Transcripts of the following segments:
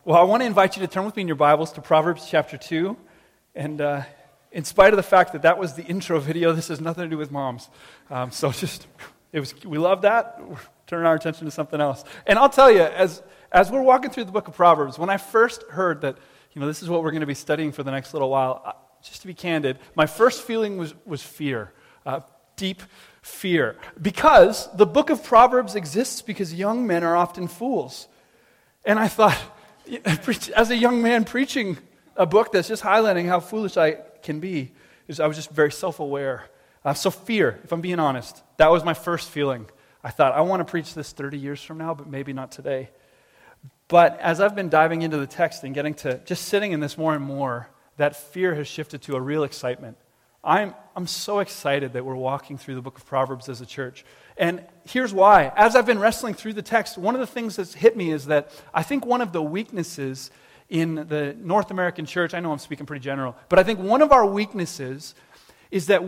Well, I want to invite you to turn with me in your Bibles to Proverbs chapter 2. And in spite of the fact that was the intro video, this has nothing to do with moms. We love that. We're turning our attention to something else. And I'll tell you, as we're walking through the book of Proverbs, when I first heard that, this is what we're going to be studying for the next little while, just to be candid, my first feeling was fear, deep fear. Because the book of Proverbs exists because young men are often fools. And I thought, as a young man preaching a book that's just highlighting how foolish I can be, I was just very self-aware. So fear, if I'm being honest, that was my first feeling. I thought, I want to preach this 30 years from now, but maybe not today. But as I've been diving into the text and getting to just sitting in this more and more, that fear has shifted to a real excitement. I'm so excited that we're walking through the book of Proverbs as a church. And here's why. As I've been wrestling through the text, one of the things that's hit me is that I think one of the weaknesses in the North American church, I know I'm speaking pretty general, but I think one of our weaknesses is that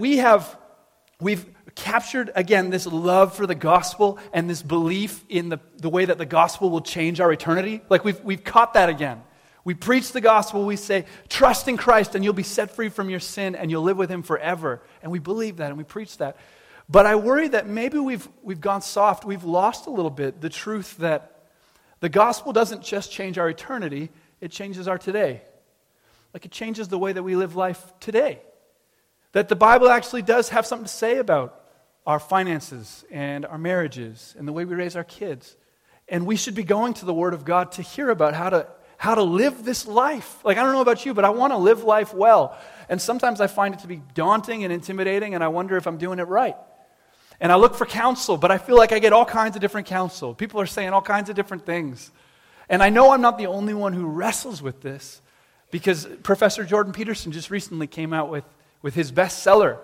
we've captured, again, this love for the gospel and this belief in the way that the gospel will change our eternity. Like we've caught that again. We preach the gospel, we say, trust in Christ and you'll be set free from your sin and you'll live with Him forever. And we believe that and we preach that. But I worry that maybe we've gone soft, we've lost a little bit the truth that the gospel doesn't just change our eternity, it changes our today. Like it changes the way that we live life today. That the Bible actually does have something to say about our finances and our marriages and the way we raise our kids. And we should be going to the Word of God to hear about how to live this life. Like, I don't know about you, but I want to live life well. And sometimes I find it to be daunting and intimidating, and I wonder if I'm doing it right. And I look for counsel, but I feel like I get all kinds of different counsel. People are saying all kinds of different things. And I know I'm not the only one who wrestles with this, because Professor Jordan Peterson just recently came out with his bestseller,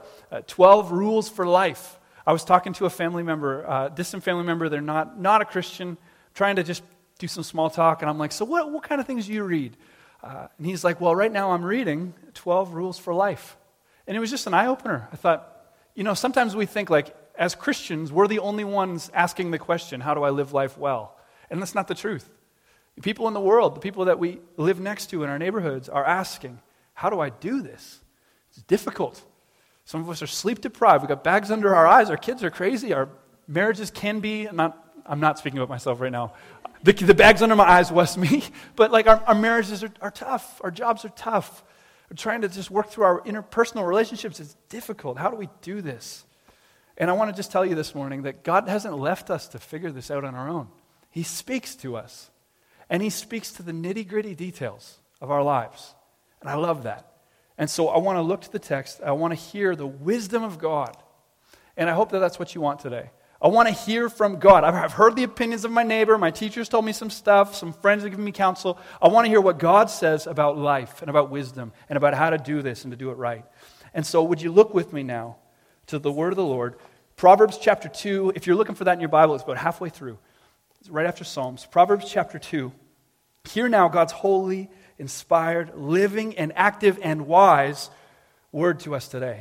12 Rules for Life. I was talking to a family member, distant family member, they're not a Christian, trying to just do some small talk, and I'm like, so what kind of things do you read? And he's like, well, right now I'm reading 12 Rules for Life. And it was just an eye-opener. I thought, sometimes we think like, as Christians, we're the only ones asking the question, how do I live life well? And that's not the truth. The people in the world, the people that we live next to in our neighborhoods are asking, how do I do this? It's difficult. Some of us are sleep deprived. We've got bags under our eyes. Our kids are crazy. Our marriages can be, I'm not speaking about myself right now. The bags under my eyes was me. But like our marriages are tough. Our jobs are tough. We're trying to just work through our interpersonal relationships. It's difficult. How do we do this? And I want to just tell you this morning that God hasn't left us to figure this out on our own. He speaks to us. And He speaks to the nitty-gritty details of our lives. And I love that. And so I want to look to the text. I want to hear the wisdom of God. And I hope that that's what you want today. I want to hear from God. I've heard the opinions of my neighbor. My teachers told me some stuff. Some friends have given me counsel. I want to hear what God says about life and about wisdom and about how to do this and to do it right. And so would you look with me now to the word of the Lord. Proverbs chapter 2. If you're looking for that in your Bible, it's about halfway through. It's right after Psalms. Proverbs chapter 2. Hear now God's holy, inspired, living, and active and wise word to us today.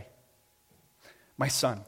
My son,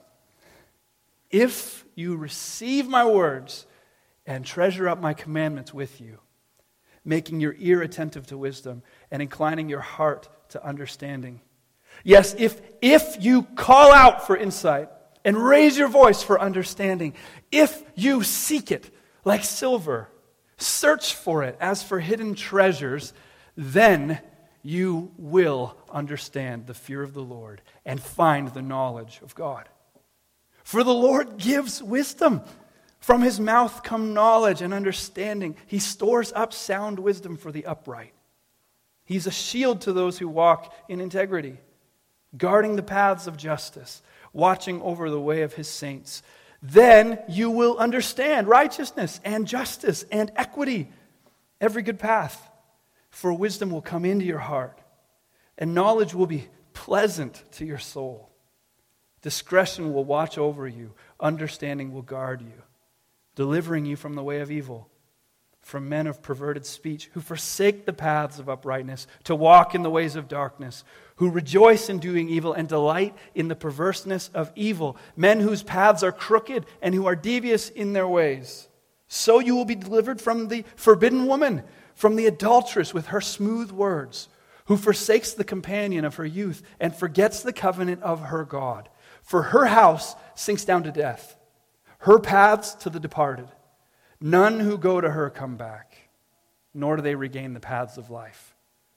if you receive my words and treasure up my commandments with you, making your ear attentive to wisdom and inclining your heart to understanding. Yes, if you call out for insight and raise your voice for understanding, if you seek it like silver, search for it as for hidden treasures, then you will understand the fear of the Lord and find the knowledge of God. For the Lord gives wisdom. From His mouth come knowledge and understanding. He stores up sound wisdom for the upright. He's a shield to those who walk in integrity, guarding the paths of justice, watching over the way of His saints. Then you will understand righteousness and justice and equity, every good path. For wisdom will come into your heart, and knowledge will be pleasant to your soul. Discretion will watch over you. Understanding will guard you, delivering you from the way of evil, from men of perverted speech, who forsake the paths of uprightness, to walk in the ways of darkness, who rejoice in doing evil and delight in the perverseness of evil, men whose paths are crooked and who are devious in their ways. So you will be delivered from the forbidden woman, from the adulteress with her smooth words, who forsakes the companion of her youth and forgets the covenant of her God. For her house sinks down to death, her paths to the departed. None who go to her come back, nor do they regain the paths of life.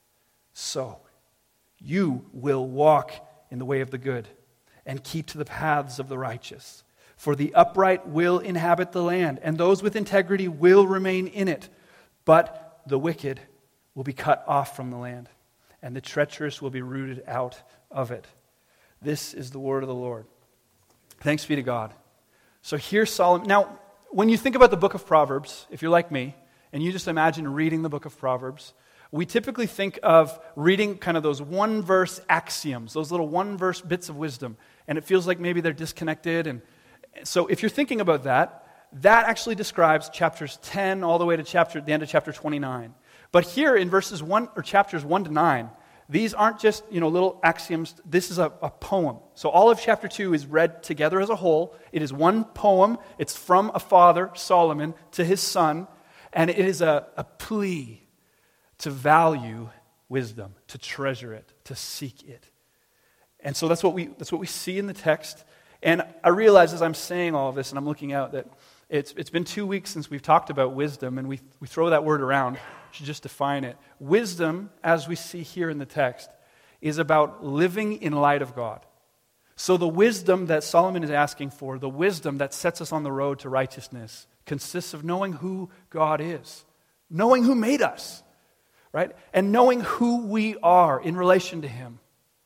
So, you will walk in the way of the good and keep to the paths of the righteous. For the upright will inhabit the land, and those with integrity will remain in it. But the wicked will be cut off from the land, and the treacherous will be rooted out of it. This is the word of the Lord. Thanks be to God. So here's Solomon. Now, when you think about the book of Proverbs, if you're like me, and you just imagine reading the book of Proverbs, we typically think of reading kind of those one-verse axioms, those little one-verse bits of wisdom, and it feels like maybe they're disconnected. And so if you're thinking about that, that actually describes chapters 10 all the way to the end of chapter 29. But here in chapters 1 to 9, these aren't just little axioms. This is a poem. So all of chapter 2 is read together as a whole. It is one poem. It's from a father, Solomon, to his son, and it is a plea to value wisdom, to treasure it, to seek it. And so that's what we see in the text. And I realize as I'm saying all of this and I'm looking out that it's been 2 weeks since we've talked about wisdom, and we throw that word around. We should just define it. Wisdom, as we see here in the text, is about living in light of God. So the wisdom that Solomon is asking for, the wisdom that sets us on the road to righteousness, consists of knowing who God is, knowing who made us, right? And knowing who we are in relation to Him.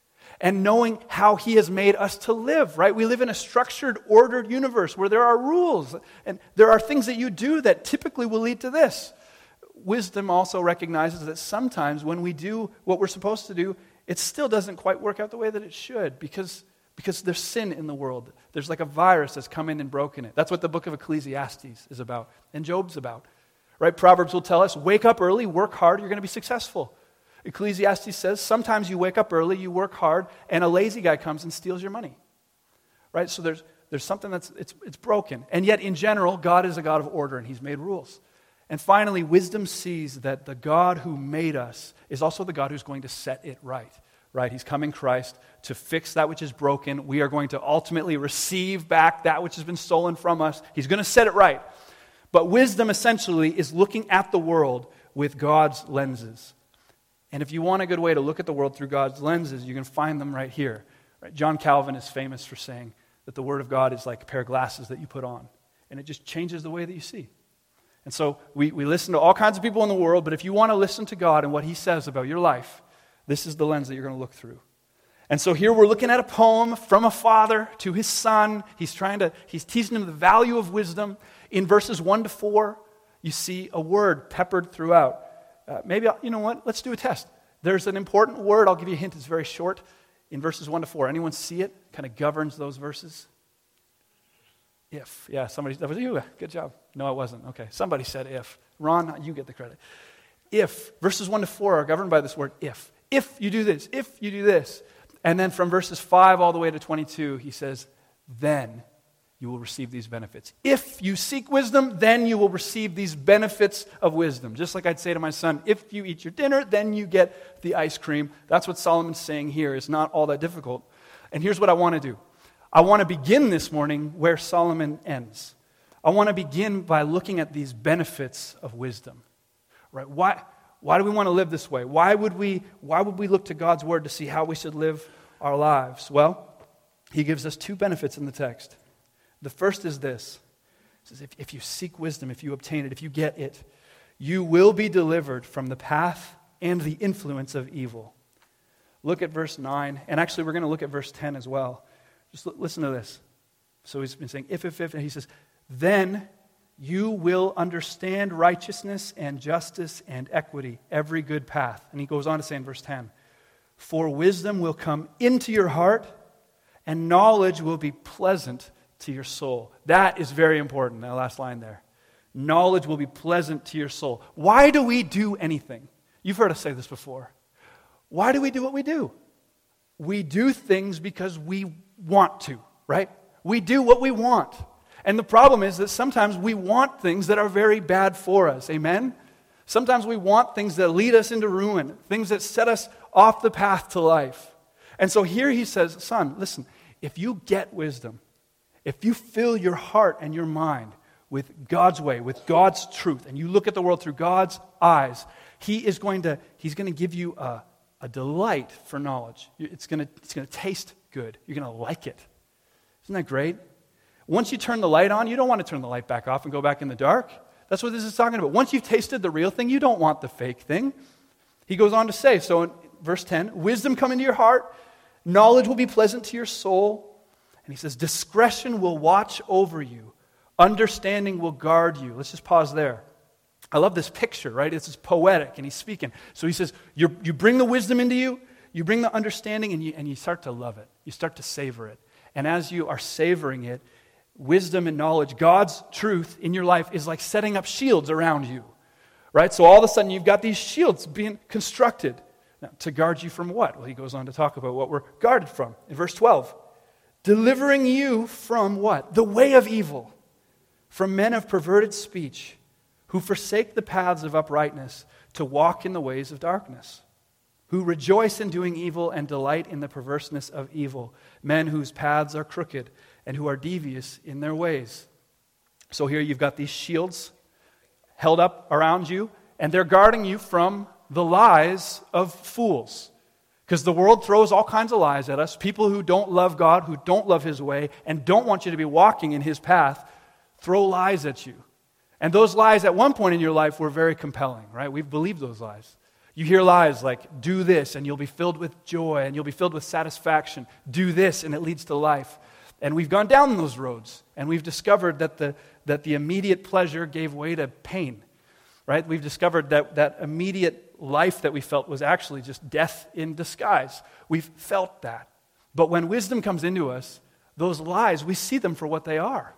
And knowing how He has made us to live, right? We live in a structured, ordered universe where there are rules, and there are things that you do that typically will lead to this. Wisdom also recognizes that sometimes when we do what we're supposed to do, it still doesn't quite work out the way that it should because there's sin in the world. There's like a virus that's come in and broken it. That's what the book of Ecclesiastes is about, and Job's about, right? Proverbs will tell us, wake up early, work hard, you're going to be successful. Ecclesiastes says, sometimes you wake up early, you work hard, and a lazy guy comes and steals your money. Right? So there's something it's broken. And yet, in general, God is a God of order, and He's made rules. And finally, wisdom sees that the God who made us is also the God who's going to set it right. Right? He's come in Christ to fix that which is broken. We are going to ultimately receive back that which has been stolen from us. He's going to set it right. But wisdom essentially is looking at the world with God's lenses. And if you want a good way to look at the world through God's lenses, you can find them right here. Right? John Calvin is famous for saying that the Word of God is like a pair of glasses that you put on, and it just changes the way that you see. And so we listen to all kinds of people in the world, but if you want to listen to God and what He says about your life, this is the lens that you're going to look through. And so here we're looking at a poem from a father to his son. He's teaching him the value of wisdom. In verses 1 to 4, you see a word peppered throughout. You know what? Let's do a test. There's an important word. I'll give you a hint. It's very short. In verses 1 to 4. Anyone see it? Kind of governs those verses. If. Yeah, that was you. Good job. No, it wasn't. Okay, somebody said if. Ron, you get the credit. If. Verses 1 to 4 are governed by this word if. If you do this. If you do this. And then from verses 5 all the way to 22, he says, then you will receive these benefits. If you seek wisdom, then you will receive these benefits of wisdom. Just like I'd say to my son, if you eat your dinner, then you get the ice cream. That's what Solomon's saying here. It's not all that difficult. And here's what I want to do. I want to begin this morning where Solomon ends. I want to begin by looking at these benefits of wisdom. Right? Why do we want to live this way? Why would we look to God's word to see how we should live our lives? Well, he gives us two benefits in the text. The first is this. It says, if you seek wisdom, if you obtain it, if you get it, you will be delivered from the path and the influence of evil. Look at verse 9, and actually we're going to look at verse 10 as well. Just listen to this. So he's been saying, if, and he says, then you will understand righteousness and justice and equity, every good path. And he goes on to say in verse 10, for wisdom will come into your heart, and knowledge will be pleasant to your soul. That is very important, that last line there. Knowledge will be pleasant to your soul. Why do we do anything? You've heard us say this before. Why do we do what we do? We do things because we want to, right? We do what we want. And the problem is that sometimes we want things that are very bad for us. Amen? Sometimes we want things that lead us into ruin, things that set us off the path to life. And so here he says, son, listen, if you get wisdom, if you fill your heart and your mind with God's way, with God's truth, and you look at the world through God's eyes, he's going to give you a delight for knowledge. It's going to taste good. You're going to like it. Isn't that great? Once you turn the light on, you don't want to turn the light back off and go back in the dark. That's what this is talking about. Once you've tasted the real thing, you don't want the fake thing. He goes on to say, so in verse 10, wisdom come into your heart, knowledge will be pleasant to your soul. And he says, discretion will watch over you. Understanding will guard you. Let's just pause there. I love this picture, right? It's just poetic, and he's speaking. So he says, you bring the wisdom into you, you bring the understanding, and you start to love it. You start to savor it. And as you are savoring it, wisdom and knowledge, God's truth in your life is like setting up shields around you, right? So all of a sudden you've got these shields being constructed. Now, to guard you from what? Well, he goes on to talk about what we're guarded from. In verse 12, delivering you from what? The way of evil, from men of perverted speech, who forsake the paths of uprightness to walk in the ways of darkness, who rejoice in doing evil and delight in the perverseness of evil, men whose paths are crooked and who are devious in their ways. So here you've got these shields held up around you, and they're guarding you from the lies of fools. Because the world throws all kinds of lies at us. People who don't love God, who don't love His way, and don't want you to be walking in His path, throw lies at you. And those lies at one point in your life were very compelling, right? We've believed those lies. You hear lies like, do this and you'll be filled with joy and you'll be filled with satisfaction. Do this and it leads to life. And we've gone down those roads and we've discovered that the immediate pleasure gave way to pain, right? We've discovered that immediate life that we felt was actually just death in disguise. We've felt that. But when wisdom comes into us, those lies, we see them for what they are.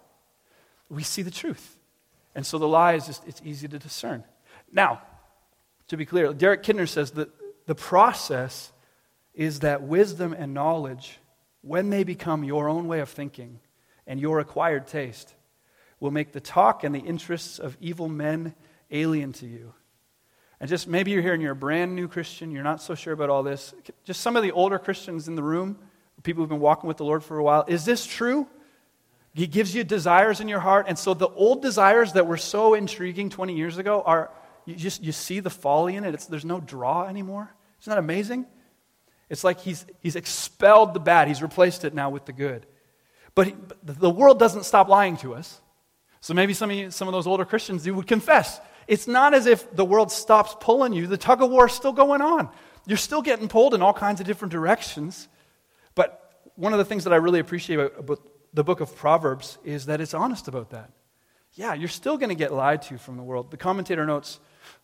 We see the truth. And so the lie is just, it's easy to discern. Now, to be clear, Derek Kidner says that the process is that wisdom and knowledge, when they become your own way of thinking and your acquired taste, will make the talk and the interests of evil men alien to you. And just maybe you're here and you're a brand new Christian, you're not so sure about all this. Just some of the older Christians in the room, people who've been walking with the Lord for a while, is this true? He gives you desires in your heart, and so the old desires that were so intriguing 20 years ago are, you see the folly in it. There's no draw anymore. Isn't that amazing? It's like he's expelled the bad. He's replaced it now with the good. But the world doesn't stop lying to us. So maybe some of those older Christians, you would confess. It's not as if the world stops pulling you. The tug of war is still going on. You're still getting pulled in all kinds of different directions. But one of the things that I really appreciate about the book of Proverbs is that it's honest about that. Yeah, you're still going to get lied to from the world. The commentator notes,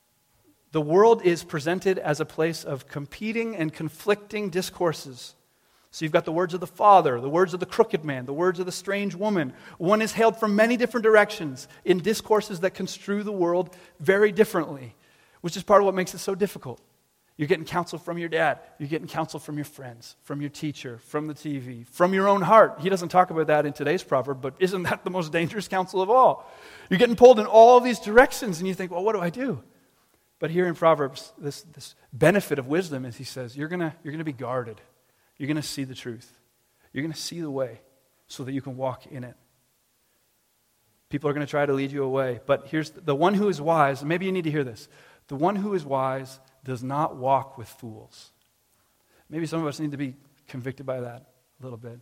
the world is presented as a place of competing and conflicting discourses. So you've got the words of the father, the words of the crooked man, the words of the strange woman. One is hailed from many different directions in discourses that construe the world very differently, which is part of what makes it so difficult. You're getting counsel from your dad. You're getting counsel from your friends, from your teacher, from the TV, from your own heart. He doesn't talk about that in today's proverb, but isn't that the most dangerous counsel of all? You're getting pulled in all these directions, and you think, well, what do I do? But here in Proverbs, this benefit of wisdom is he says, you're gonna be guarded. You're going to see the truth. You're going to see the way so that you can walk in it. People are going to try to lead you away, but here's the one who is wise, and maybe you need to hear this. The one who is wise does not walk with fools. Maybe some of us need to be convicted by that a little bit.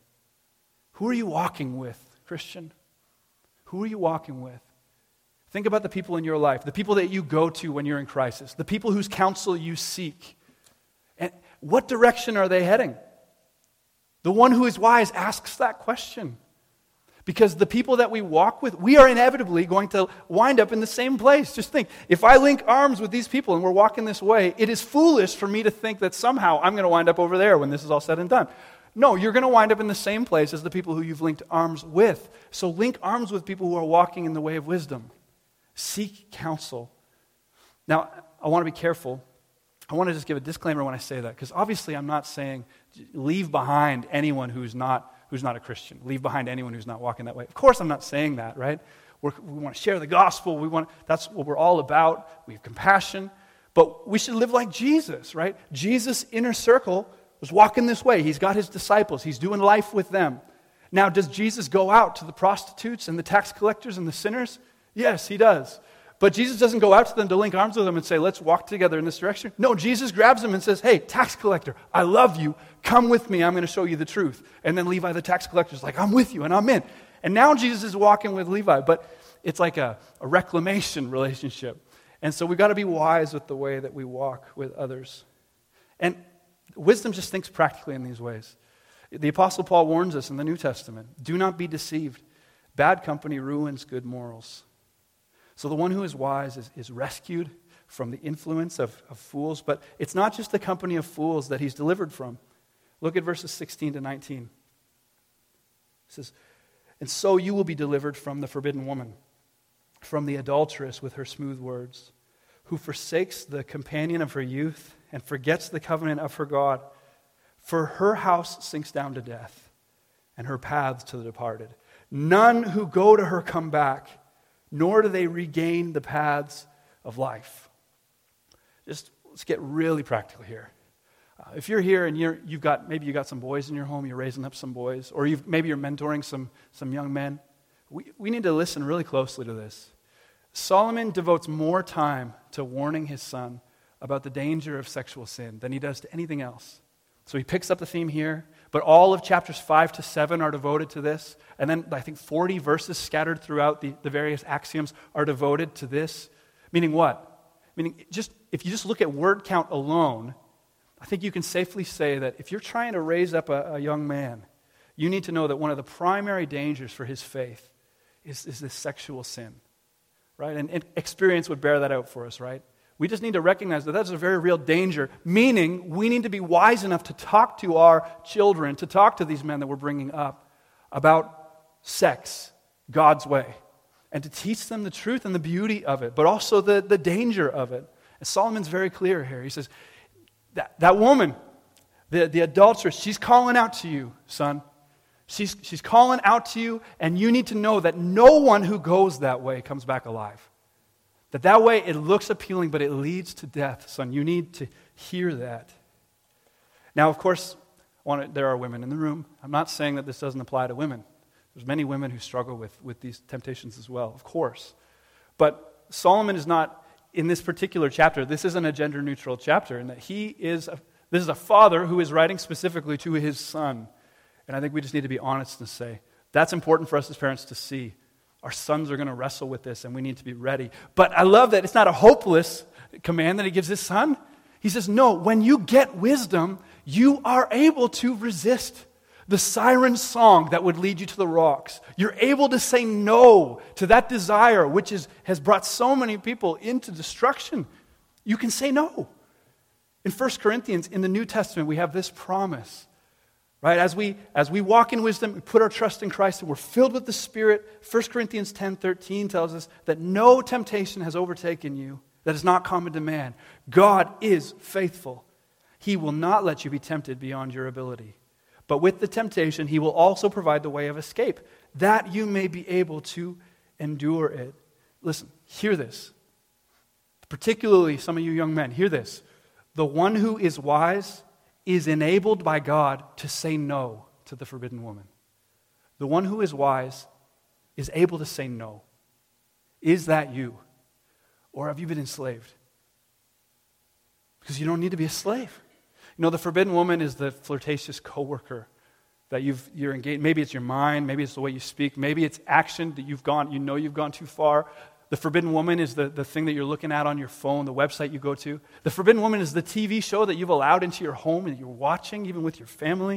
Who are you walking with, Christian? Who are you walking with? Think about the people in your life, the people that you go to when you're in crisis, the people whose counsel you seek. And what direction are they heading? The one who is wise asks that question. Because the people that we walk with, we are inevitably going to wind up in the same place. Just think, if I link arms with these people and we're walking this way, it is foolish for me to think that somehow I'm going to wind up over there when this is all said and done. No, you're going to wind up in the same place as the people who you've linked arms with. So link arms with people who are walking in the way of wisdom. Seek counsel. Now, I want to be careful. I want to just give a disclaimer when I say that, because obviously I'm not saying leave behind anyone who's not a Christian. Leave behind anyone who's not walking that way. Of course I'm not saying that, right? we want to share the gospel. That's what we're all about. We have compassion. But we should live like Jesus, right? Jesus' inner circle was walking this way. He's got his disciples. He's doing life with them. Now, does Jesus go out to the prostitutes and the tax collectors and the sinners? Yes, he does. But Jesus doesn't go out to them to link arms with them and say, let's walk together in this direction. No, Jesus grabs them and says, hey, tax collector, I love you. Come with me. I'm going to show you the truth. And then Levi, the tax collector, is like, I'm with you and I'm in. And now Jesus is walking with Levi, but it's like a reclamation relationship. And so we've got to be wise with the way that we walk with others. And wisdom just thinks practically in these ways. The Apostle Paul warns us in the New Testament, do not be deceived. Bad company ruins good morals. So the one who is wise is rescued from the influence of fools, but it's not just the company of fools that he's delivered from. Look at verses 16 to 19. It says, and so you will be delivered from the forbidden woman, from the adulteress with her smooth words, who forsakes the companion of her youth and forgets the covenant of her God. For her house sinks down to death, and her paths to the departed. None who go to her come back, nor do they regain the paths of life. Let's get really practical here. If you're here and you've got some boys in your home, you're raising up some boys, or maybe you're mentoring some young men, we need to listen really closely to this. Solomon devotes more time to warning his son about the danger of sexual sin than he does to anything else. So he picks up the theme here, but all of chapters 5 to 7 are devoted to this. And then I think 40 verses scattered throughout the various axioms are devoted to this. Meaning what? Meaning if you just look at word count alone, I think you can safely say that if you're trying to raise up a young man, you need to know that one of the primary dangers for his faith is this sexual sin. Right? And experience would bear that out for us, right? We just need to recognize that that's a very real danger, meaning we need to be wise enough to talk to our children, to talk to these men that we're bringing up about sex God's way, and to teach them the truth and the beauty of it, but also the danger of it. And Solomon's very clear here. He says, that woman, the adulteress, she's calling out to you, son. She's calling out to you, and you need to know that no one who goes that way comes back alive. That way it looks appealing, but it leads to death, son. You need to hear that. Now, of course, there are women in the room. I'm not saying that this doesn't apply to women. There's many women who struggle with these temptations as well, of course. But Solomon is not, in this particular chapter, this isn't a gender-neutral chapter, in that this is a father who is writing specifically to his son. And I think we just need to be honest and say, that's important for us as parents to see. Our sons are going to wrestle with this, and we need to be ready. But I love that it's not a hopeless command that he gives his son. He says, no, when you get wisdom, you are able to resist the siren song that would lead you to the rocks. You're able to say no to that desire which has brought so many people into destruction. You can say no. In 1 Corinthians, in the New Testament, we have this promise. Right? As we walk in wisdom, we put our trust in Christ, and we're filled with the Spirit. 1 Corinthians 10:13 tells us that no temptation has overtaken you that is not common to man. God is faithful. He will not let you be tempted beyond your ability. But with the temptation, he will also provide the way of escape, that you may be able to endure it. Listen, hear this. Particularly some of you young men, hear this. The one who is wise is enabled by God to say no to the forbidden woman. The one who is wise is able to say no. Is that you? Or have you been enslaved? Because you don't need to be a slave. You know, the forbidden woman is the flirtatious coworker that you're engaged. Maybe it's your mind, maybe it's the way you speak, maybe it's action that you've gone too far. The forbidden woman is the thing that you're looking at on your phone, the website you go to. The forbidden woman is the TV show that you've allowed into your home and you're watching, even with your family.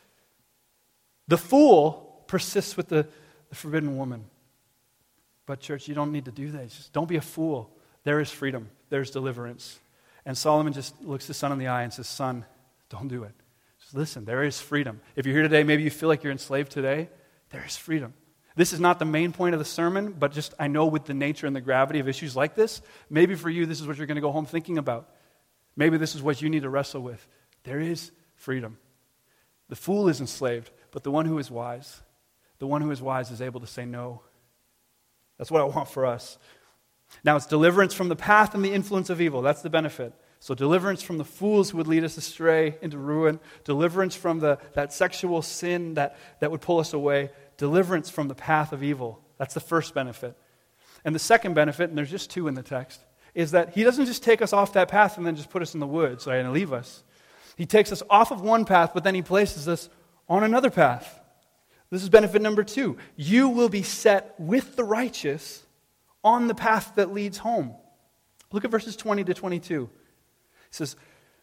The fool persists with the forbidden woman. But church, you don't need to do that. Just don't be a fool. There is freedom. There's deliverance. And Solomon just looks his son in the eye and says, son, don't do it. Just listen, there is freedom. If you're here today, maybe you feel like you're enslaved today, there is freedom. This is not the main point of the sermon, but just I know with the nature and the gravity of issues like this, maybe for you this is what you're going to go home thinking about. Maybe this is what you need to wrestle with. There is freedom. The fool is enslaved, but the one who is wise is able to say no. That's what I want for us. Now it's deliverance from the path and the influence of evil. That's the benefit. So deliverance from the fools who would lead us astray into ruin. Deliverance from that sexual sin that would pull us away. Deliverance from the path of evil. That's the first benefit. And the second benefit, and there's just two in the text, is that he doesn't just take us off that path and then just put us in the woods, right, and leave us. He takes us off of one path, but then he places us on another path. This is benefit number 2. You will be set with the righteous on the path that leads home. Look at verses 20 to 22. It says,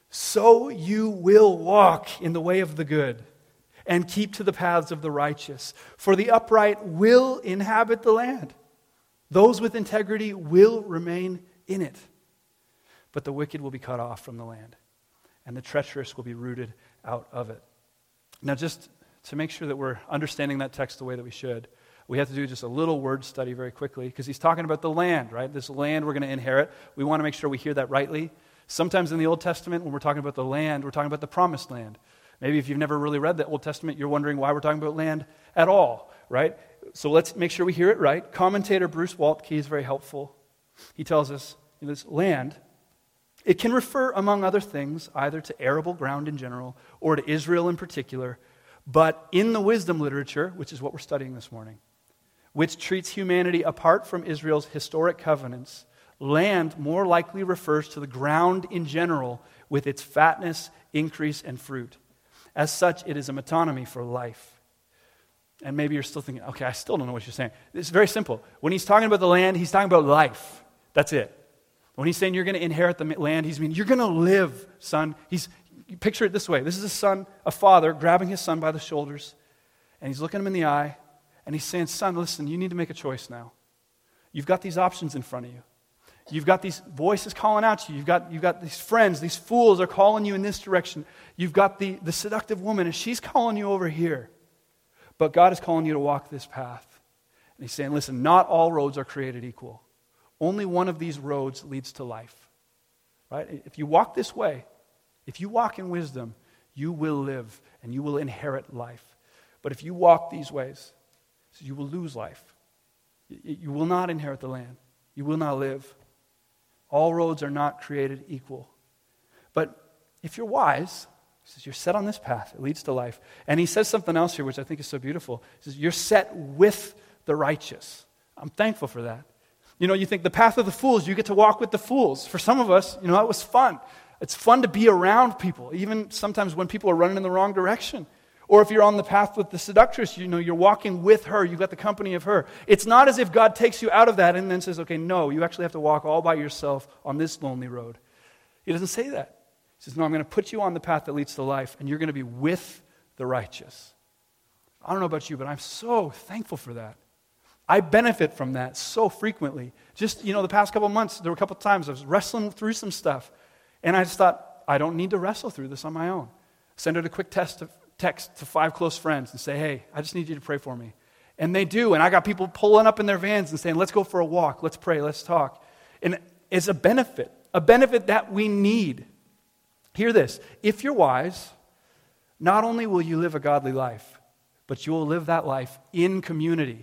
so you will walk in the way of the good and keep to the paths of the righteous. For the upright will inhabit the land. Those with integrity will remain in it. But the wicked will be cut off from the land, and the treacherous will be rooted out of it. Now, just to make sure that we're understanding that text the way that we should, we have to do just a little word study very quickly, because he's talking about the land, right? This land we're going to inherit. We want to make sure we hear that rightly. Sometimes in the Old Testament, when we're talking about the land, we're talking about the promised land. Maybe if you've never really read the Old Testament, you're wondering why we're talking about land at all, right? So let's make sure we hear it right. Commentator Bruce Waltke is very helpful. He tells us, this land, it can refer, among other things, either to arable ground in general or to Israel in particular, but in the wisdom literature, which is what we're studying this morning, which treats humanity apart from Israel's historic covenants, land more likely refers to the ground in general with its fatness, increase, and fruit. As such, it is a metonymy for life. And maybe you're still thinking, okay, I still don't know what you're saying. It's very simple. When he's talking about the land, he's talking about life. That's it. When he's saying you're going to inherit the land, he's meaning you're going to live, son. You picture it this way. This is a father grabbing his son by the shoulders, and he's looking him in the eye, and he's saying, son, listen, you need to make a choice now. You've got these options in front of you. You've got these voices calling out to you. You've got these friends, these fools are calling you in this direction. You've got the seductive woman, and she's calling you over here. But God is calling you to walk this path. And he's saying, listen, not all roads are created equal. Only one of these roads leads to life. Right? If you walk this way, if you walk in wisdom, you will live and you will inherit life. But if you walk these ways, you will lose life. You will not inherit the land. You will not live. All roads are not created equal. But if you're wise, he says, you're set on this path. It leads to life. And he says something else here, which I think is so beautiful. He says, you're set with the righteous. I'm thankful for that. You think the path of the fools, you get to walk with the fools. For some of us, that was fun. It's fun to be around people, even sometimes when people are running in the wrong direction. Or if you're on the path with the seductress, you're walking with her, you've got the company of her. It's not as if God takes you out of that and then says, okay, no, you actually have to walk all by yourself on this lonely road. He doesn't say that. He says, no, I'm going to put you on the path that leads to life, and you're going to be with the righteous. I don't know about you, but I'm so thankful for that. I benefit from that so frequently. Just, the past couple of months, there were a couple of times I was wrestling through some stuff, and I just thought, I don't need to wrestle through this on my own. Send out a quick text to 5 close friends and say, hey, I just need you to pray for me. And they do, and I got people pulling up in their vans and saying, let's go for a walk, let's pray, let's talk. And it's a benefit that we need. Hear this, if you're wise, not only will you live a godly life, but you will live that life in community.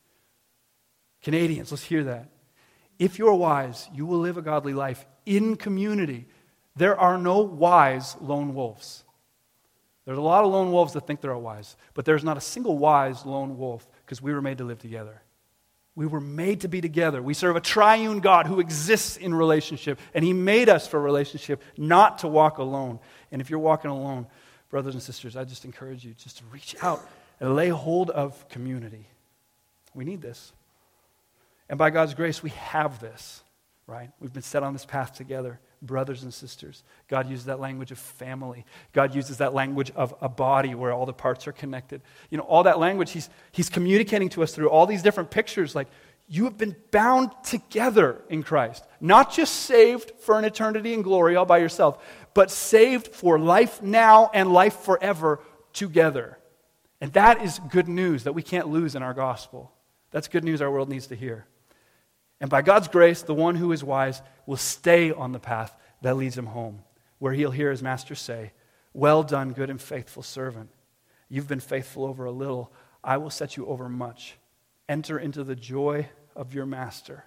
Canadians, let's hear that. If you're wise, you will live a godly life in community. There are no wise lone wolves. There's a lot of lone wolves that think they're wise, but there's not a single wise lone wolf because we were made to live together. We were made to be together. We serve a triune God who exists in relationship, and he made us for relationship, not to walk alone. And if you're walking alone, brothers and sisters, I just encourage you just to reach out and lay hold of community. We need this. And by God's grace, we have this, right? We've been set on this path together, brothers and sisters. God uses that language of family. God uses that language of a body where all the parts are connected. All that language, he's communicating to us through all these different pictures, like you have been bound together in Christ. Not just saved for an eternity in glory all by yourself, but saved for life now and life forever together. And that is good news that we can't lose in our gospel. That's good news our world needs to hear. And by God's grace, the one who is wise will stay on the path that leads him home, where he'll hear his master say, well done, good and faithful servant. You've been faithful over a little. I will set you over much. Enter into the joy of your master.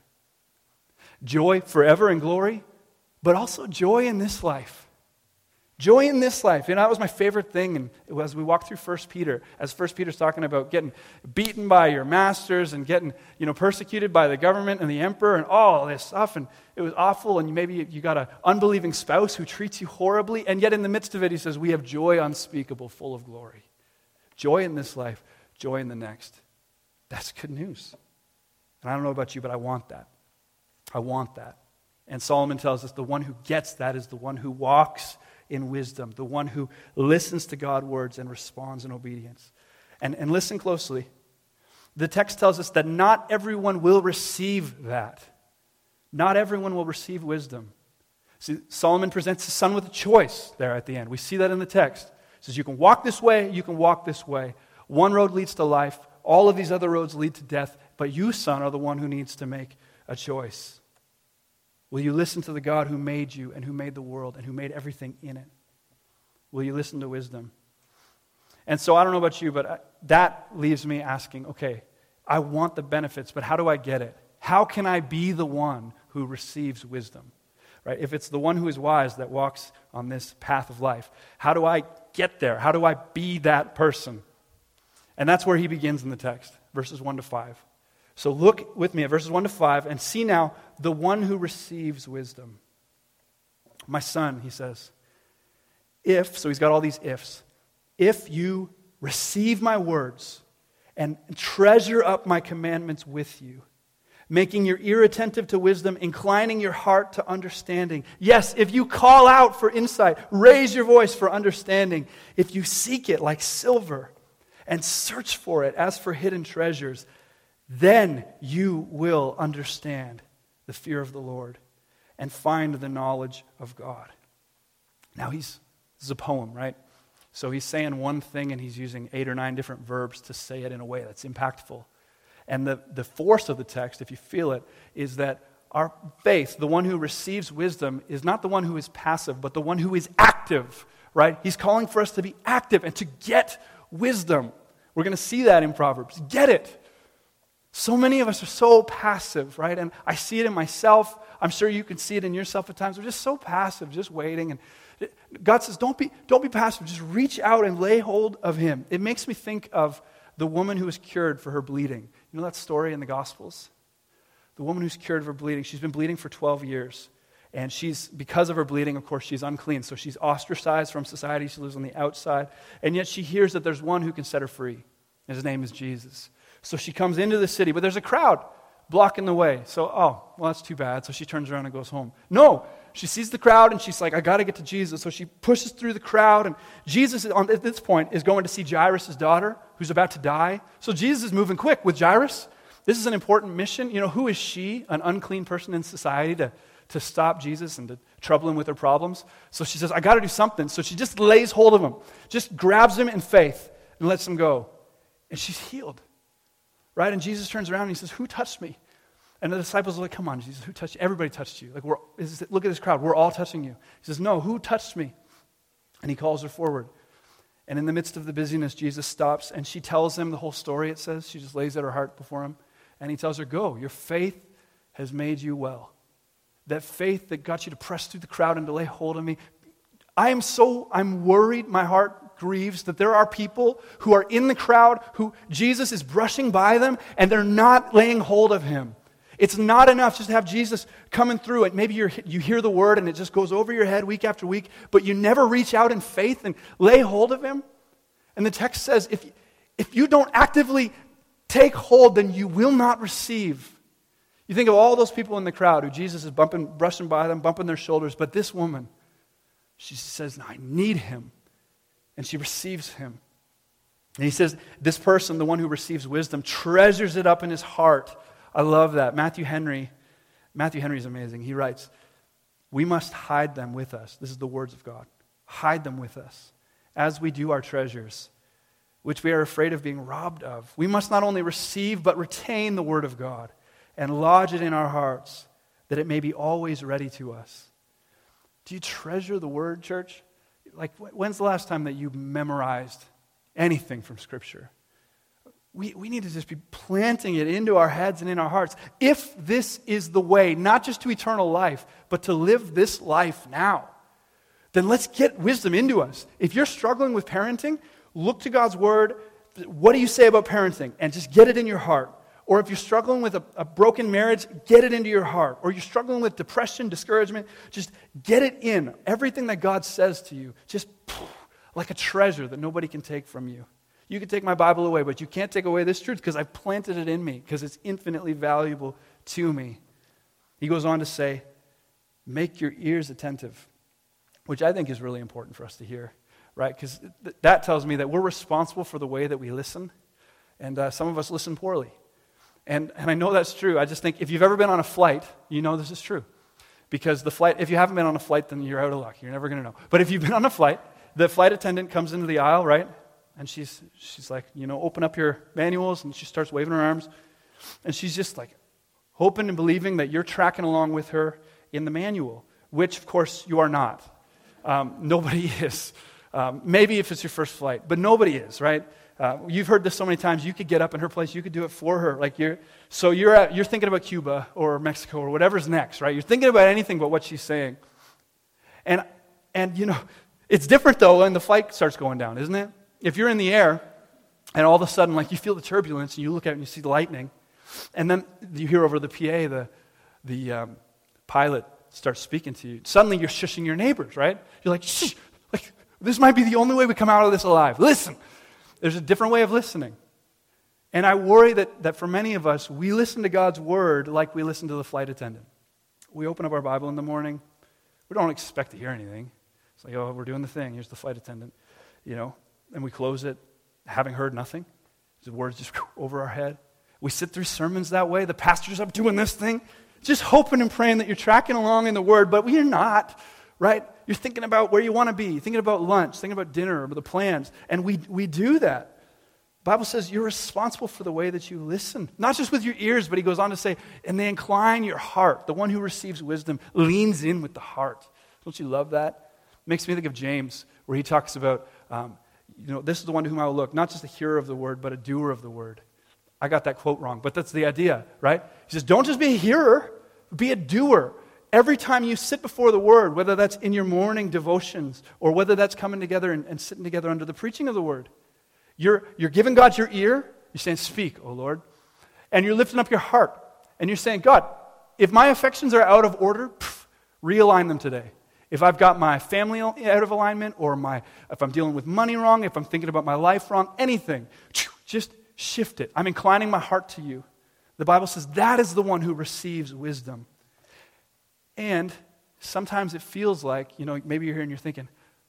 Joy forever in glory, but also joy in this life. Joy in this life. And that was my favorite thing. And as we walk through 1 Peter, as 1 Peter's talking about getting beaten by your masters and getting, persecuted by the government and the emperor and all this stuff. And it was awful. And maybe you got an unbelieving spouse who treats you horribly. And yet in the midst of it, he says, we have joy unspeakable, full of glory. Joy in this life, joy in the next. That's good news. And I don't know about you, but I want that. I want that. And Solomon tells us the one who gets that is the one who walks in wisdom, the one who listens to God's words and responds in obedience. And listen closely. The text tells us that not everyone will receive that. Not everyone will receive wisdom. See, Solomon presents his son with a choice there at the end. We see that in the text. He says, you can walk this way, you can walk this way. One road leads to life. All of these other roads lead to death. But you, son, are the one who needs to make a choice. Will you listen to the God who made you and who made the world and who made everything in it? Will you listen to wisdom? And so I don't know about you, but that leaves me asking, okay, I want the benefits, but how do I get it? How can I be the one who receives wisdom? Right? If it's the one who is wise that walks on this path of life, how do I get there? How do I be that person? And that's where he begins in the text, verses 1 to 5. So look with me at verses 1 to 5 and see now the one who receives wisdom. My son, he says, so he's got all these ifs. If you receive my words and treasure up my commandments with you, making your ear attentive to wisdom, inclining your heart to understanding. Yes, if you call out for insight, raise your voice for understanding. If you seek it like silver and search for it as for hidden treasures, then you will understand the fear of the Lord and find the knowledge of God. Now this is a poem, right? So he's saying one thing and he's using 8 or 9 different verbs to say it in a way that's impactful. And the force of the text, if you feel it, is that our faith, the one who receives wisdom, is not the one who is passive, but the one who is active, right? He's calling for us to be active and to get wisdom. We're going to see that in Proverbs. Get it. So many of us are so passive, right? And I see it in myself. I'm sure you can see it in yourself at times. We're just so passive, just waiting. And God says, don't be passive. Just reach out and lay hold of Him. It makes me think of the woman who was cured for her bleeding. You know that story in the Gospels? The woman who's cured of her bleeding. She's been bleeding for 12 years. And because of her bleeding, of course, she's unclean. So she's ostracized from society. She lives on the outside. And yet she hears that there's one who can set her free. And His name is Jesus. So she comes into the city, but there's a crowd blocking the way. So, that's too bad. So she turns around and goes home. No, she sees the crowd and she's like, I got to get to Jesus. So she pushes through the crowd, and Jesus, at this point, is going to see Jairus' daughter, who's about to die. So Jesus is moving quick with Jairus. This is an important mission. Who is she, an unclean person in society, to stop Jesus and to trouble him with her problems? So she says, I got to do something. So she just lays hold of him, just grabs him in faith and lets him go. And she's healed. Right? And Jesus turns around and He says, who touched me? And the disciples are like, come on, Jesus, who touched you? Everybody touched you. Like, look at this crowd. We're all touching you. He says, no, who touched me? And He calls her forward. And in the midst of the busyness, Jesus stops and she tells him the whole story, it says. She just lays at her heart before him. And He tells her, go, your faith has made you well. That faith that got you to press through the crowd and to lay hold of me. I'm worried, my heart grieves that there are people who are in the crowd who Jesus is brushing by them and they're not laying hold of Him. It's not enough just to have Jesus coming through and maybe you hear the word and it just goes over your head week after week, but you never reach out in faith and lay hold of Him. And the text says if you don't actively take hold, then you will not receive. You think of all those people in the crowd who Jesus is brushing by them, bumping their shoulders, but this woman, she says, no, I need Him. And she receives Him. And He says, this person, the one who receives wisdom, treasures it up in his heart. I love that. Matthew Henry is amazing. He writes, we must hide them with us. This is the words of God. Hide them with us as we do our treasures, which we are afraid of being robbed of. We must not only receive, but retain the word of God and lodge it in our hearts, that it may be always ready to us. Do you treasure the word, church? Like, when's the last time that you memorized anything from Scripture? we need to just be planting it into our heads and in our hearts. If this is the way, not just to eternal life, but to live this life now, then let's get wisdom into us. If you're struggling with parenting, look to God's word. What do you say about parenting? And just get it in your heart. Or if you're struggling with a broken marriage, get it into your heart. Or you're struggling with depression, discouragement, just get it in. Everything that God says to you, just like a treasure that nobody can take from you. You can take my Bible away, but you can't take away this truth because I've planted it in me, because it's infinitely valuable to me. He goes on to say, make your ears attentive, which I think is really important for us to hear, right? Because that tells me that we're responsible for the way that we listen, and some of us listen poorly. And I know that's true. I just think if you've ever been on a flight, you know this is true. Because the flight, if you haven't been on a flight, then you're out of luck. You're never going to know. But if you've been on a flight, the flight attendant comes into the aisle, right? And she's like, open up your manuals, and she starts waving her arms. And she's just like hoping and believing that you're tracking along with her in the manual, which, of course, you are not. Nobody is. Maybe if it's your first flight, but nobody is, right? You've heard this so many times. You could get up in her place. You could do it for her. Like you're thinking about Cuba or Mexico or whatever's next, right? You're thinking about anything but what she's saying. And it's different though when the flight starts going down, isn't it? If you're in the air and all of a sudden, like you feel the turbulence and you look out and you see the lightning, and then you hear over the PA the pilot starts speaking to you. Suddenly you're shushing your neighbors, right? You're like, shh, like this might be the only way we come out of this alive. Listen. There's a different way of listening. And I worry that for many of us, we listen to God's word like we listen to the flight attendant. We open up our Bible in the morning. We don't expect to hear anything. It's like, oh, we're doing the thing. Here's the flight attendant. And we close it having heard nothing. The words just over our head. We sit through sermons that way. The pastor's up doing this thing, just hoping and praying that you're tracking along in the word, but we're not, right? You're thinking about where you want to be, you're thinking about lunch, thinking about dinner, or the plans, and we do that. The Bible says you're responsible for the way that you listen, not just with your ears, but he goes on to say, and they incline your heart. The one who receives wisdom leans in with the heart. Don't you love that? It makes me think of James, where he talks about, this is the one to whom I will look, not just a hearer of the word, but a doer of the word. I got that quote wrong, but that's the idea, right? He says, don't just be a hearer, be a doer. Every time you sit before the word, whether that's in your morning devotions or whether that's coming together and sitting together under the preaching of the word, you're giving God your ear. You're saying, speak, O Lord. And you're lifting up your heart. And you're saying, God, if my affections are out of order, realign them today. If I've got my family out of alignment, or if I'm dealing with money wrong, if I'm thinking about my life wrong, anything, just shift it. I'm inclining my heart to you. The Bible says that is the one who receives wisdom. And sometimes it feels like, maybe you're here and you're thinking,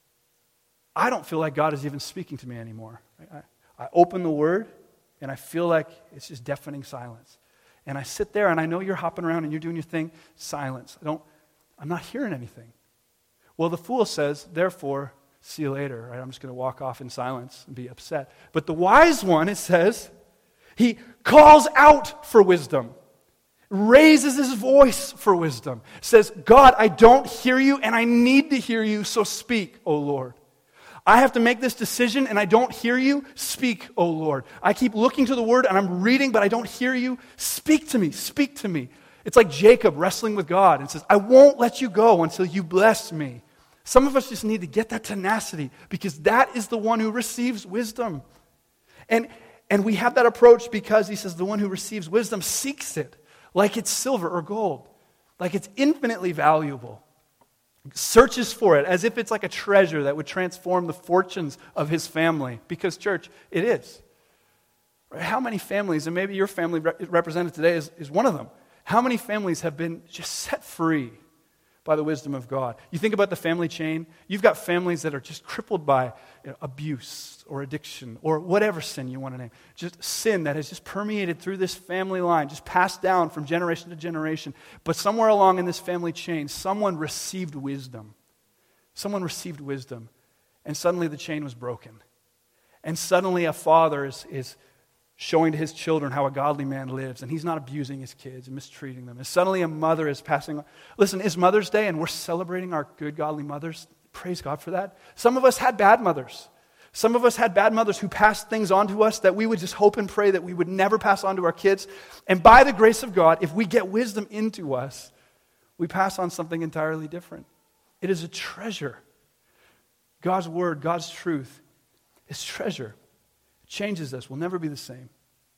I don't feel like God is even speaking to me anymore. I open the word and I feel like it's just deafening silence. And I sit there and I know you're hopping around and you're doing your thing, silence. I'm not hearing anything. Well, the fool says, therefore, see you later. Right? I'm just going to walk off in silence and be upset. But the wise one, it says, he calls out for wisdom. Raises his voice for wisdom. Says, God, I don't hear you and I need to hear you, so speak, O Lord. I have to make this decision and I don't hear you. Speak, O Lord. I keep looking to the word and I'm reading, but I don't hear you. Speak to me. Speak to me. It's like Jacob wrestling with God and says, I won't let you go until you bless me. Some of us just need to get that tenacity because that is the one who receives wisdom. And we have that approach because he says the one who receives wisdom seeks it. Like it's silver or gold, like it's infinitely valuable. Searches for it as if it's like a treasure that would transform the fortunes of his family. Because, church, it is. Right? How many families, and maybe your family represented today is one of them, how many families have been just set free by the wisdom of God? You think about the family chain, you've got families that are just crippled by abuse or addiction or whatever sin you want to name. Just sin that has just permeated through this family line, just passed down from generation to generation. But somewhere along in this family chain, someone received wisdom. Someone received wisdom. And suddenly the chain was broken. And suddenly a father is showing to his children how a godly man lives, and he's not abusing his kids and mistreating them. And suddenly a mother is passing on. Listen, it's Mother's Day, and we're celebrating our good, godly mothers. Praise God for that. Some of us had bad mothers. Some of us had bad mothers who passed things on to us that we would just hope and pray that we would never pass on to our kids. And by the grace of God, if we get wisdom into us, we pass on something entirely different. It is a treasure. God's word, God's truth is treasure. It changes us. We'll never be the same.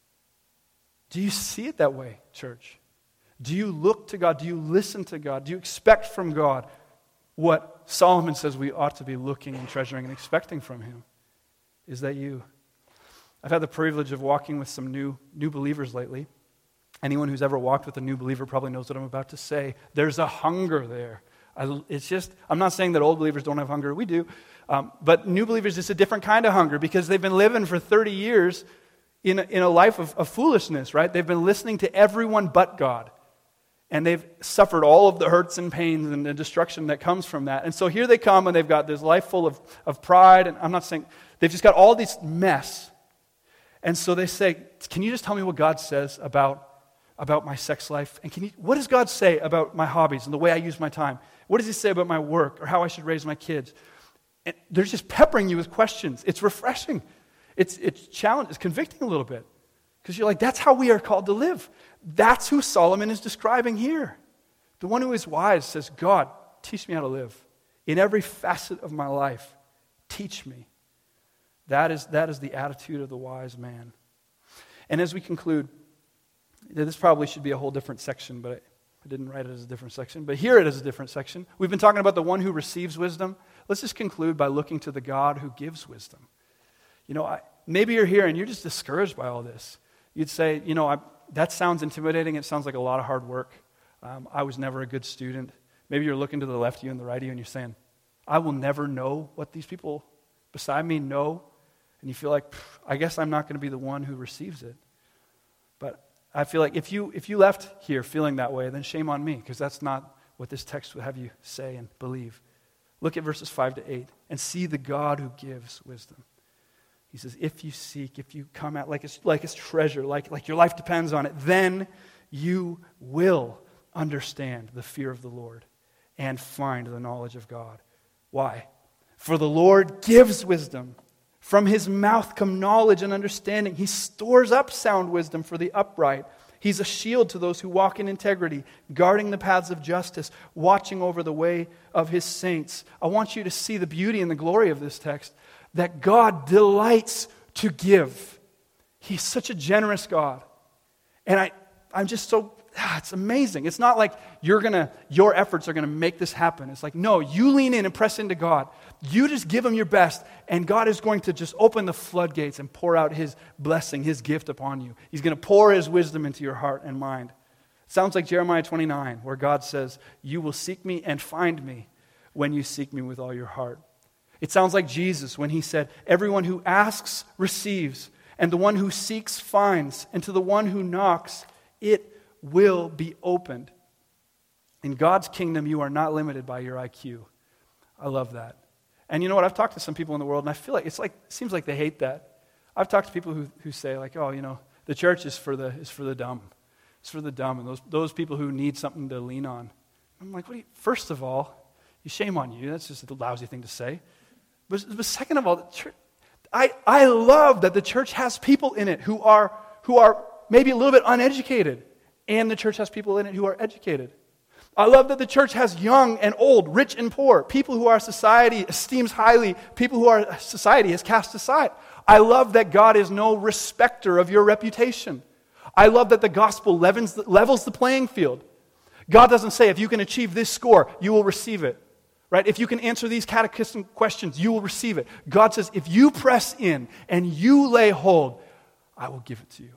Do you see it that way, church? Do you look to God? Do you listen to God? Do you expect from God what Solomon says we ought to be looking and treasuring and expecting from him? Is that you? I've had the privilege of walking with some new believers lately. Anyone who's ever walked with a new believer probably knows what I'm about to say. There's a hunger there. I'm not saying that old believers don't have hunger. We do. But new believers, it's a different kind of hunger because they've been living for 30 years in a life of foolishness, right? They've been listening to everyone but God. And they've suffered all of the hurts and pains and the destruction that comes from that. And so here they come and they've got this life full of pride. And I'm not saying, they've just got all this mess. And so they say, can you just tell me what God says about my sex life? And what does God say about my hobbies and the way I use my time? What does he say about my work or how I should raise my kids? And they're just peppering you with questions. It's refreshing. It's challenging. It's convicting a little bit. Because you're like, that's how we are called to live. That's who Solomon is describing here. The one who is wise says, God, teach me how to live. In every facet of my life, teach me. That is the attitude of the wise man. And as we conclude, this probably should be a whole different section, but I didn't write it as a different section. But here it is a different section. We've been talking about the one who receives wisdom. Let's just conclude by looking to the God who gives wisdom. Maybe you're here and you're just discouraged by all this. You'd say, that sounds intimidating. It sounds like a lot of hard work. I was never a good student. Maybe you're looking to the left of you and the right of you and you're saying, I will never know what these people beside me know. And you feel like, I guess I'm not going to be the one who receives it. But I feel like if you left here feeling that way, then shame on me, because that's not what this text would have you say and believe. Look at verses 5 to 8 and see the God who gives wisdom. He says, if you seek, if you come at like it's treasure, like your life depends on it, then you will understand the fear of the Lord and find the knowledge of God. Why? For the Lord gives wisdom. From his mouth come knowledge and understanding. He stores up sound wisdom for the upright. He's a shield to those who walk in integrity, guarding the paths of justice, watching over the way of his saints. I want you to see the beauty and the glory of this text, that God delights to give. He's such a generous God. And I'm just so, it's amazing. It's not like your efforts are going to make this happen. It's like, no, you lean in and press into God. You just give him your best, and God is going to just open the floodgates and pour out his blessing, his gift upon you. He's going to pour his wisdom into your heart and mind. It sounds like Jeremiah 29, where God says, you will seek me and find me when you seek me with all your heart. It sounds like Jesus when he said, everyone who asks receives, and the one who seeks finds, and to the one who knocks it will be opened. In God's kingdom, you are not limited by your IQ. I love that. And you know what? I've talked to some people in the world, and I feel like it seems like they hate that. I've talked to people who say, like, oh, the church is for the dumb. It's for the dumb, and those people who need something to lean on. I'm like, first of all, shame on you. That's just a lousy thing to say. But second of all, I love that the church has people in it who are maybe a little bit uneducated, and the church has people in it who are educated. I love that the church has young and old, rich and poor, people who our society esteems highly, people who our society has cast aside. I love that God is no respecter of your reputation. I love that the gospel levels the playing field. God doesn't say, if you can achieve this score, you will receive it. Right? If you can answer these catechism questions, you will receive it. God says, if you press in and you lay hold, I will give it to you.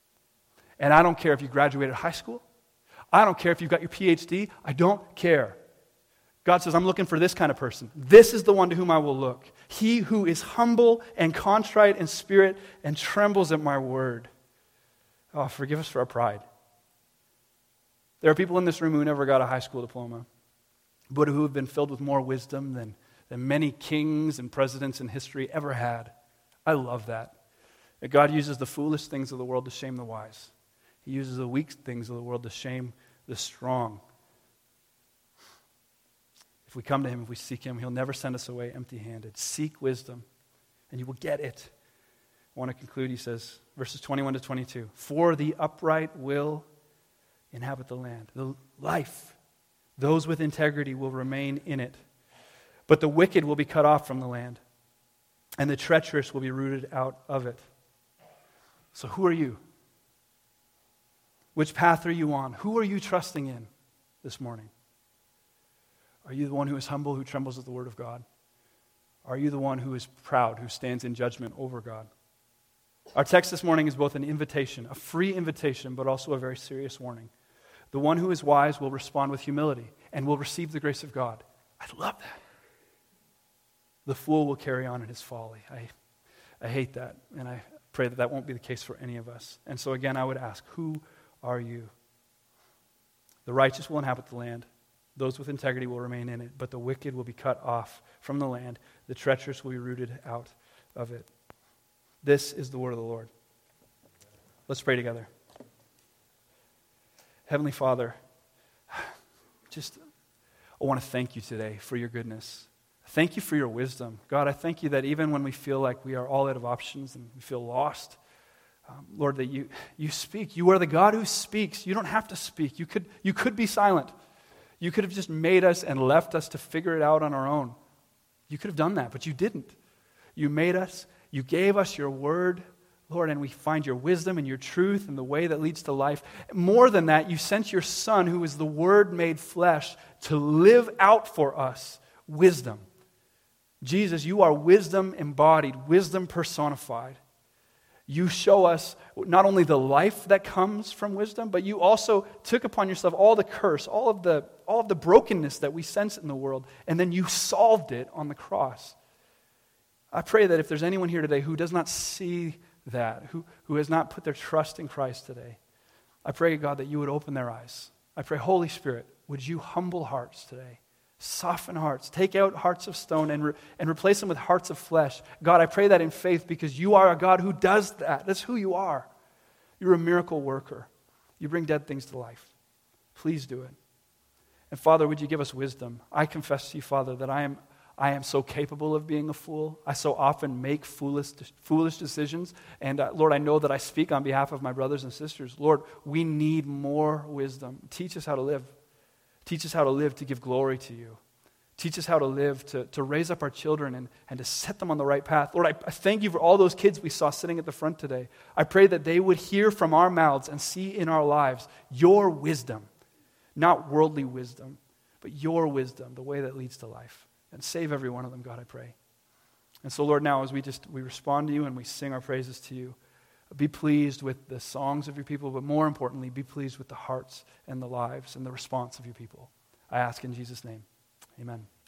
And I don't care if you graduated high school. I don't care if you've got your PhD. I don't care. God says, I'm looking for this kind of person. This is the one to whom I will look. He who is humble and contrite in spirit and trembles at my word. Oh, forgive us for our pride. There are people in this room who never got a high school diploma, but who have been filled with more wisdom than many kings and presidents in history ever had. I love that. That God uses the foolish things of the world to shame the wise. He uses the weak things of the world to shame the strong. If we come to him, if we seek him, he'll never send us away empty-handed. Seek wisdom. and you will get it. I want to conclude, he says, verses 21 to 22. For the upright will inhabit the land. The life, those with integrity will remain in it. But the wicked will be cut off from the land, and the treacherous will be rooted out of it. So who are you? Which path are you on? Who are you trusting in this morning? Are you the one who is humble, who trembles at the word of God? Are you the one who is proud, who stands in judgment over God? Our text this morning is both an invitation, a free invitation, but also a very serious warning. The one who is wise will respond with humility and will receive the grace of God. I love that. The fool will carry on in his folly. I hate that, and I pray that that won't be the case for any of us. And so again, I would ask, who are you? The righteous will inhabit the land. Those with integrity will remain in it, but the wicked will be cut off from the land. The treacherous will be rooted out of it. This is the word of the Lord. Let's pray together. Heavenly Father, I want to thank you today for your goodness. Thank you for your wisdom. God, I thank you that even when we feel like we are all out of options and we feel lost, Lord, that you speak. You are the God who speaks. You don't have to speak. You could be silent. You could have just made us and left us to figure it out on our own. You could have done that, but you didn't. You made us. You gave us your word, Lord, and we find your wisdom and your truth and the way that leads to life. More than that, you sent your Son, who is the Word made flesh, to live out for us wisdom. Jesus, you are wisdom embodied, wisdom personified. You show us not only the life that comes from wisdom, but you also took upon yourself all the curse, all of the brokenness that we sense in the world, and then you solved it on the cross. I pray that if there's anyone here today who does not see that, who has not put their trust in Christ today, I pray, God, that you would open their eyes. I pray, Holy Spirit, would you humble hearts today? Soften hearts. Take out hearts of stone and replace them with hearts of flesh. God, I pray that in faith because you are a God who does that. That's who you are. You're a miracle worker. You bring dead things to life. Please do it. And Father, would you give us wisdom? I confess to you, Father, that I am so capable of being a fool. I so often make foolish decisions. And Lord, I know that I speak on behalf of my brothers and sisters. Lord, we need more wisdom. Teach us how to live. Teach us how to live to give glory to you. Teach us how to live to raise up our children and to set them on the right path. Lord, I thank you for all those kids we saw sitting at the front today. I pray that they would hear from our mouths and see in our lives your wisdom. Not worldly wisdom, but your wisdom, the way that leads to life. And save every one of them, God, I pray. And so, Lord, now as we respond to you and we sing our praises to you, be pleased with the songs of your people, but more importantly, be pleased with the hearts and the lives and the response of your people. I ask in Jesus' name, amen.